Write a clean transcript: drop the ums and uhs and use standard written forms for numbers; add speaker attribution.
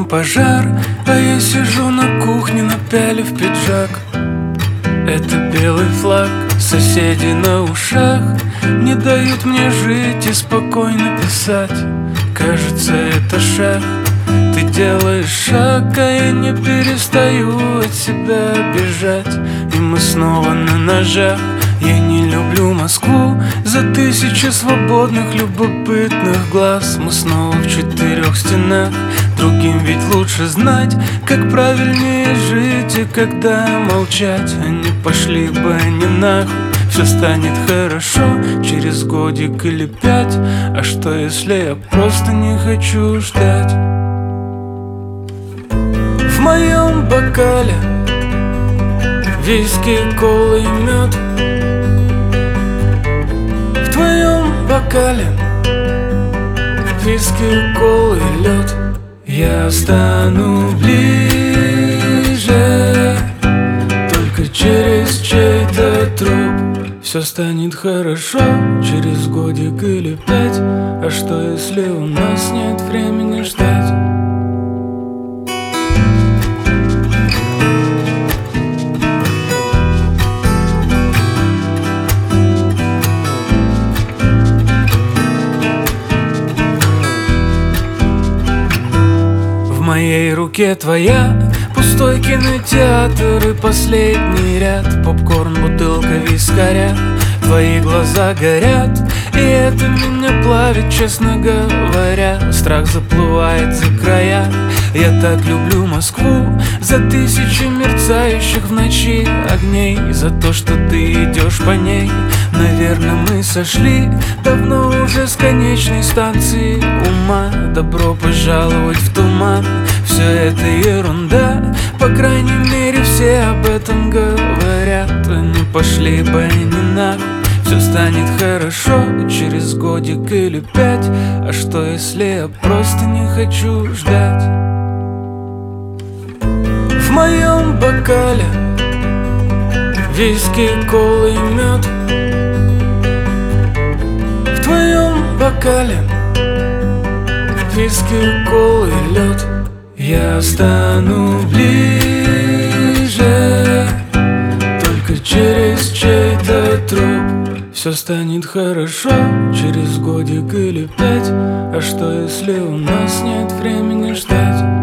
Speaker 1: дом пожар, а я сижу на кухне, напялив пиджак. Это белый флаг, соседи на ушах не дают мне жить и спокойно писать. Кажется, это шаг, ты делаешь шаг, а я не перестаю от себя бежать. И мы снова на ножах. Я не люблю Москву за тысячи свободных, любопытных глаз. Мы снова в четырех стенах. Другим ведь лучше знать, как правильнее жить и когда молчать. Они пошли бы они нахуй, все станет хорошо через годик или 5. А что если я просто не хочу ждать? В моем бокале виски, кола и мед. В твоем бокале виски, кола и лед. Я стану ближе только через чей-то труп. Все станет хорошо через годик или 5. А что если у нас нет времени ждать? В моей руке твоя пустой кинотеатр и последний ряд. Попкорн, бутылка вискаря. Твои глаза горят, и это меня плавит, честно говоря. Страх заплывает за края. Я так люблю Москву за тысячи мерцающих в ночи огней. За то, что ты идешь по ней. Наверное, мы сошли давно уже с конечной станции ума. Добро пожаловать в туман. Все это ерунда, по крайней мере все об этом говорят. Не пошли бы они нахуй, все станет хорошо через годик или 5. А что если я просто не хочу ждать? В моем бокале виски, кола и мед. В твоем бокале виски, кола и лед. Я стану ближе только через чей-то труп. Все станет хорошо через годик или 5. А что если у нас нет времени ждать?